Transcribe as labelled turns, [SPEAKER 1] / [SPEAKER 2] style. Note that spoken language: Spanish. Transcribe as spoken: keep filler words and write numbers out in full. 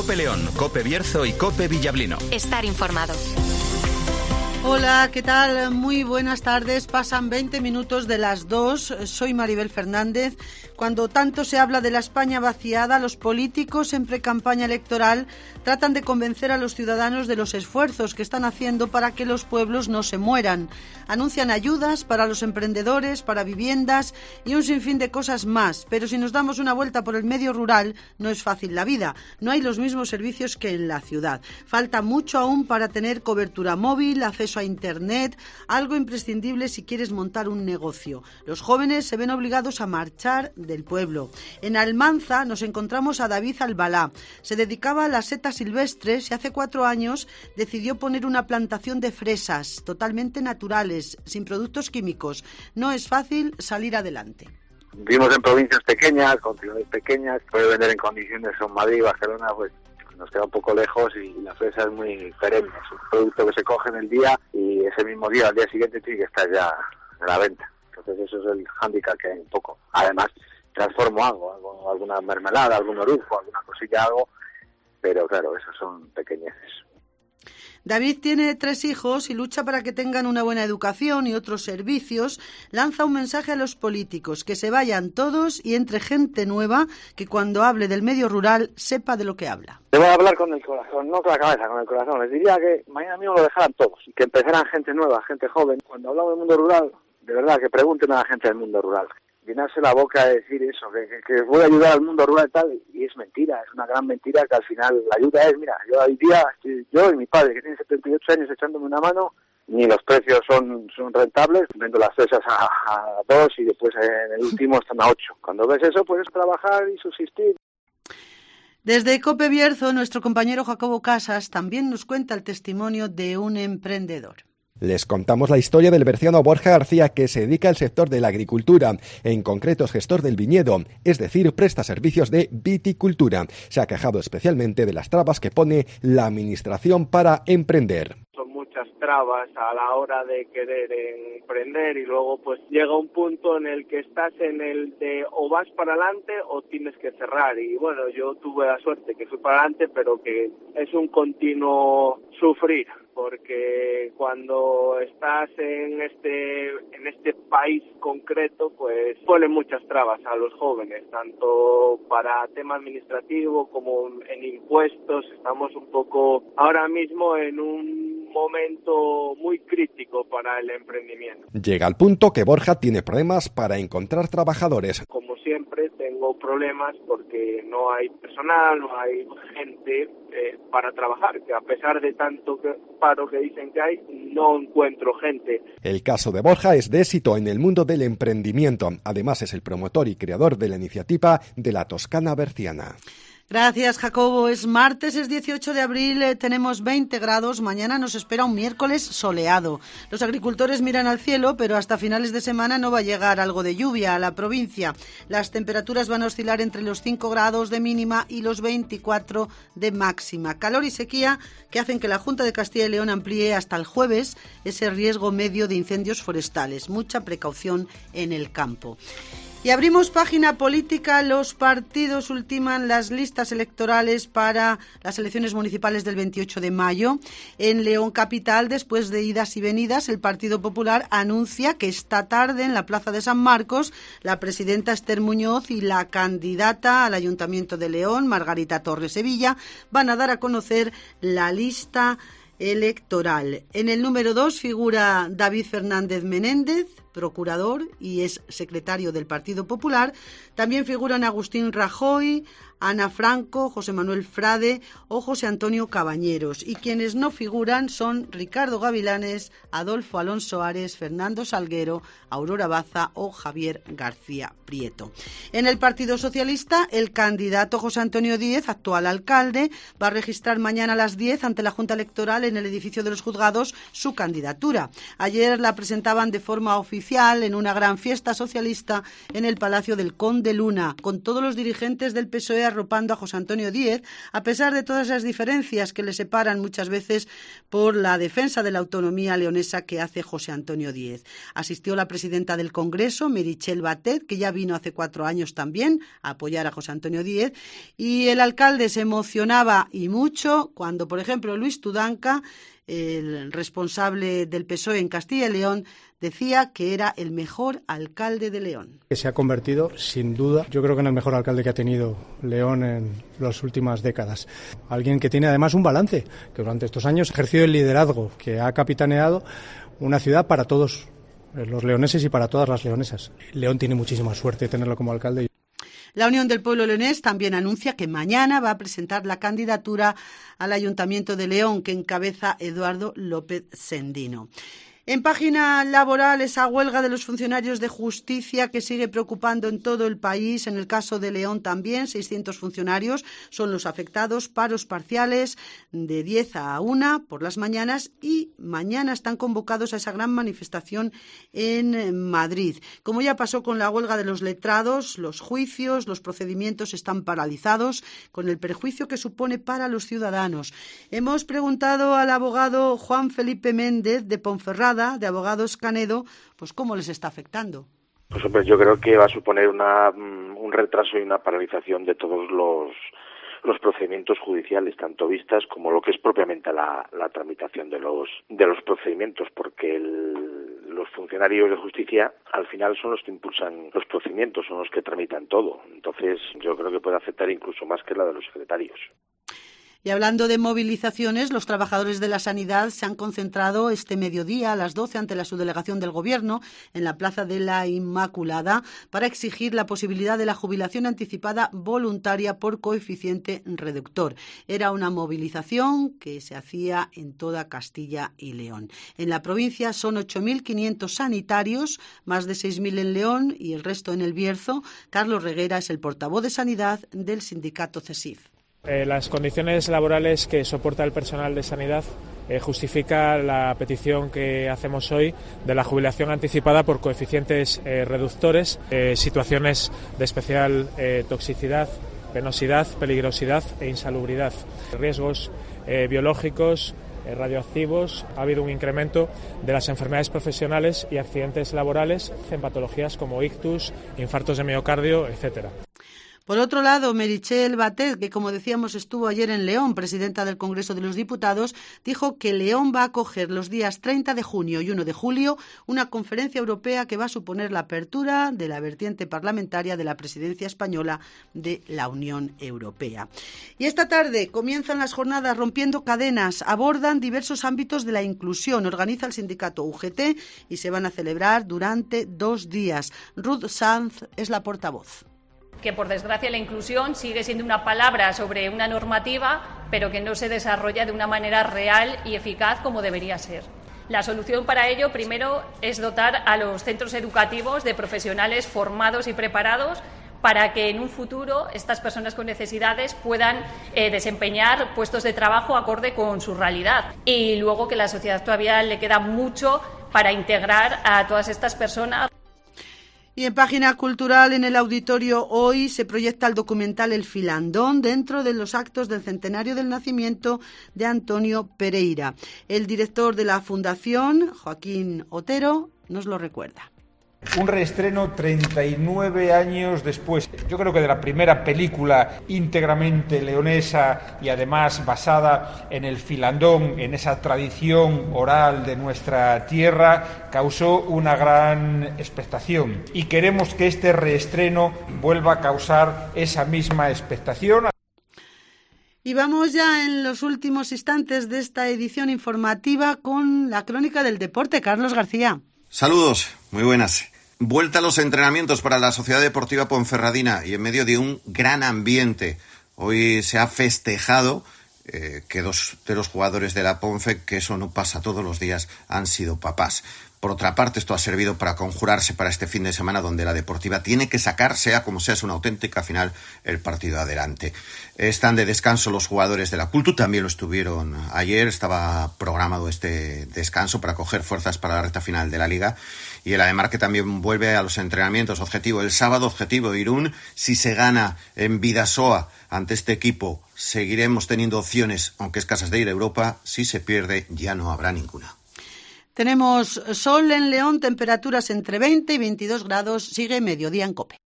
[SPEAKER 1] COPE León, COPE Bierzo y COPE Villablino.
[SPEAKER 2] Estar informado.
[SPEAKER 3] Hola, ¿qué tal? Muy buenas tardes. Pasan veinte minutos de las dos. Soy Maribel Fernández. Cuando tanto se habla de la España vaciada, los políticos en precampaña electoral tratan de convencer a los ciudadanos de los esfuerzos que están haciendo para que los pueblos no se mueran. Anuncian ayudas para los emprendedores, para viviendas y un sinfín de cosas más. Pero si nos damos una vuelta por el medio rural, no es fácil la vida. No hay los mismos servicios que en la ciudad. Falta mucho aún para tener cobertura móvil, acceso a Internet, algo imprescindible si quieres montar un negocio. Los jóvenes se ven obligados a marchar del pueblo. En Almanza nos encontramos a David Albalá. Se dedicaba a las setas silvestres y hace cuatro años decidió poner una plantación de fresas totalmente naturales, sin productos químicos. No es fácil salir adelante.
[SPEAKER 4] Vivimos en provincias pequeñas, con ciudades pequeñas, puede vender en condiciones en Madrid, Barcelona, pues nos queda un poco lejos y la fresa es muy perenne. Es un producto que se coge en el día y ese mismo día, al día siguiente, tiene que estar ya en la venta. Entonces eso es el hándicap que hay un poco. Además, transformo algo, algo alguna mermelada, algún orujo, alguna cosilla, algo, pero claro, esos son pequeñeces.
[SPEAKER 3] David tiene tres hijos y lucha para que tengan una buena educación y otros servicios. Lanza un mensaje a los políticos, que se vayan todos y entre gente nueva que cuando hable del medio rural sepa de lo que habla.
[SPEAKER 4] Te voy a hablar con el corazón, no con la cabeza, con el corazón. Les diría que mañana mismo lo dejaran todos y que empezaran gente nueva, gente joven. Cuando hablamos del mundo rural, de verdad, que pregunten a la gente del mundo rural. Llenarse la boca de decir eso, que, que, que voy a ayudar al mundo rural y tal, y es mentira, es una gran mentira que al final la ayuda es, mira, yo hoy día, yo y mi padre, que tiene setenta y ocho años echándome una mano, ni los precios son, son rentables, vendo las fresas a, a dos y después en el último están a ocho. Cuando ves eso puedes trabajar y subsistir.
[SPEAKER 3] Desde COPE Bierzo, nuestro compañero Jacobo Casas también nos cuenta el testimonio de un emprendedor.
[SPEAKER 5] Les contamos la historia del berciano Borja García, que se dedica al sector de la agricultura, en concreto es gestor del viñedo, es decir, presta servicios de viticultura. Se ha quejado especialmente de las trabas que pone la administración para emprender.
[SPEAKER 6] Son muchas trabas a la hora de querer emprender y luego pues llega un punto en el que estás en el de o vas para adelante o tienes que cerrar. Y bueno, yo tuve la suerte que fui para adelante, pero que es un continuo sufrir, porque cuando estás en este en este país concreto, pues ponen muchas trabas a los jóvenes, tanto para tema administrativo como en impuestos. Estamos un poco ahora mismo en un momento muy crítico para el emprendimiento.
[SPEAKER 5] Llega al punto que Borja tiene problemas para encontrar trabajadores.
[SPEAKER 6] Como siempre, tengo problemas porque no hay personal, no hay gente eh, para trabajar, que a pesar de tanto que, paro que dicen que hay, no encuentro gente.
[SPEAKER 5] El caso de Borja es de éxito en el mundo del emprendimiento. Además, es el promotor y creador de la iniciativa de la Toscana Berciana.
[SPEAKER 3] Gracias, Jacobo. Es martes, es dieciocho de abril, eh, tenemos veinte grados. Mañana nos espera un miércoles soleado. Los agricultores miran al cielo, pero hasta finales de semana no va a llegar algo de lluvia a la provincia. Las temperaturas van a oscilar entre los cinco grados de mínima y los veinticuatro de máxima. Calor y sequía que hacen que la Junta de Castilla y León amplíe hasta el jueves ese riesgo medio de incendios forestales. Mucha precaución en el campo. Y abrimos página política. Los partidos ultiman las listas electorales para las elecciones municipales del veintiocho de mayo. En León Capital, después de idas y venidas, el Partido Popular anuncia que esta tarde en la Plaza de San Marcos, la presidenta Esther Muñoz y la candidata al Ayuntamiento de León, Margarita Torres Sevilla, van a dar a conocer la lista electoral. En el número dos figura David Fernández Menéndez, procurador y es secretario del Partido Popular. También figuran Agustín Rajoy, Ana Franco, José Manuel Frade o José Antonio Cabañeros. Y quienes no figuran son Ricardo Gavilanes, Adolfo Alonso Ares, Fernando Salguero, Aurora Baza o Javier García Prieto. En el Partido Socialista, el candidato José Antonio Díez, actual alcalde, va a registrar mañana a las diez ante la Junta Electoral en el edificio de los Juzgados su candidatura. Ayer la presentaban de forma oficial oficial en una gran fiesta socialista en el Palacio del Conde Luna, con todos los dirigentes del P S O E arropando a José Antonio Díez, a pesar de todas las diferencias que le separan muchas veces por la defensa de la autonomía leonesa que hace José Antonio Díez. Asistió la presidenta del Congreso, Meritxell Batet, que ya vino hace cuatro años también a apoyar a José Antonio Díez, y el alcalde se emocionaba y mucho cuando, por ejemplo, Luis Tudanca, el responsable del P S O E en Castilla y León, decía que era el mejor alcalde de León.
[SPEAKER 2] Que se ha convertido, sin duda, yo creo que en el mejor alcalde que ha tenido León en las últimas décadas. Alguien que tiene además un balance, que durante estos años ha ejercido el liderazgo, que ha capitaneado una ciudad para todos los leoneses y para todas las leonesas. León tiene muchísima suerte de tenerlo como alcalde.
[SPEAKER 3] La Unión del Pueblo Leonés también anuncia que mañana va a presentar la candidatura al Ayuntamiento de León, que encabeza Eduardo López Sendino. En página laboral, esa huelga de los funcionarios de justicia que sigue preocupando en todo el país. En el caso de León también, seiscientos funcionarios son los afectados, paros parciales de diez a una por las mañanas, y mañana están convocados a esa gran manifestación en Madrid. Como ya pasó con la huelga de los letrados, los juicios, los procedimientos están paralizados con el perjuicio que supone para los ciudadanos. Hemos preguntado al abogado Juan Felipe Méndez de Ponferrada, de Abogados Canedo, pues cómo les está afectando.
[SPEAKER 7] Pues hombre, yo creo que va a suponer una, un retraso y una paralización de todos los, los procedimientos judiciales, tanto vistas como lo que es propiamente la, la tramitación de los, de los procedimientos, porque el, los funcionarios de justicia al final son los que impulsan los procedimientos, son los que tramitan todo. Entonces yo creo que puede afectar incluso más que la de los secretarios.
[SPEAKER 3] Y hablando de movilizaciones, los trabajadores de la sanidad se han concentrado este mediodía a las doce ante la subdelegación del Gobierno en la Plaza de la Inmaculada para exigir la posibilidad de la jubilación anticipada voluntaria por coeficiente reductor. Era una movilización que se hacía en toda Castilla y León. En la provincia son ocho mil quinientos sanitarios, más de seis mil en León y el resto en el Bierzo. Carlos Reguera es el portavoz de Sanidad del sindicato CESIF.
[SPEAKER 8] Eh, las condiciones laborales que soporta el personal de sanidad eh, justifica la petición que hacemos hoy de la jubilación anticipada por coeficientes eh, reductores, eh, situaciones de especial eh, toxicidad, penosidad, peligrosidad e insalubridad, riesgos eh, biológicos, eh, radioactivos. Ha habido un incremento de las enfermedades profesionales y accidentes laborales en patologías como ictus, infartos de miocardio, etcétera.
[SPEAKER 3] Por otro lado, Meritxell Batet, que como decíamos estuvo ayer en León, presidenta del Congreso de los Diputados, dijo que León va a acoger los días treinta de junio y uno de julio una conferencia europea que va a suponer la apertura de la vertiente parlamentaria de la presidencia española de la Unión Europea. Y esta tarde comienzan las jornadas Rompiendo Cadenas. Abordan diversos ámbitos de la inclusión. Organiza el sindicato U G T y se van a celebrar durante dos días. Ruth Sanz es la portavoz.
[SPEAKER 9] Que por desgracia la inclusión sigue siendo una palabra sobre una normativa, pero que no se desarrolla de una manera real y eficaz como debería ser. La solución para ello, primero, es dotar a los centros educativos de profesionales formados y preparados para que en un futuro estas personas con necesidades puedan eh, desempeñar puestos de trabajo acorde con su realidad. Y luego que a la sociedad todavía le queda mucho para integrar a todas estas personas.
[SPEAKER 3] Y en página cultural, en el auditorio hoy se proyecta el documental El Filandón dentro de los actos del centenario del nacimiento de Antonio Pereira. El director de la Fundación, Joaquín Otero, nos lo recuerda.
[SPEAKER 10] Un reestreno treinta y nueve años después. Yo creo que de la primera película íntegramente leonesa y además basada en el filandón, en esa tradición oral de nuestra tierra, causó una gran expectación. Y queremos que este reestreno vuelva a causar esa misma expectación.
[SPEAKER 3] Y vamos ya en los últimos instantes de esta edición informativa con la crónica del deporte. Carlos García.
[SPEAKER 11] Saludos, muy buenas. Vuelta a los entrenamientos para la Sociedad Deportiva Ponferradina y en medio de un gran ambiente. Hoy se ha festejado eh, que dos de los jugadores de la Ponfe, que eso no pasa todos los días, han sido papás. Por otra parte, esto ha servido para conjurarse para este fin de semana donde la Deportiva tiene que sacar, sea como sea, es una auténtica final, el partido adelante. Están de descanso los jugadores de la Cultu, también lo estuvieron ayer, estaba programado este descanso para coger fuerzas para la recta final de la Liga. Y el Ademar que también vuelve a los entrenamientos. Objetivo el sábado, objetivo Irún. Si se gana en Bidasoa ante este equipo, seguiremos teniendo opciones, aunque escasas, de ir a Europa. Si se pierde, ya no habrá ninguna.
[SPEAKER 3] Tenemos sol en León, temperaturas entre veinte y veintidós grados. Sigue Mediodía en COPE.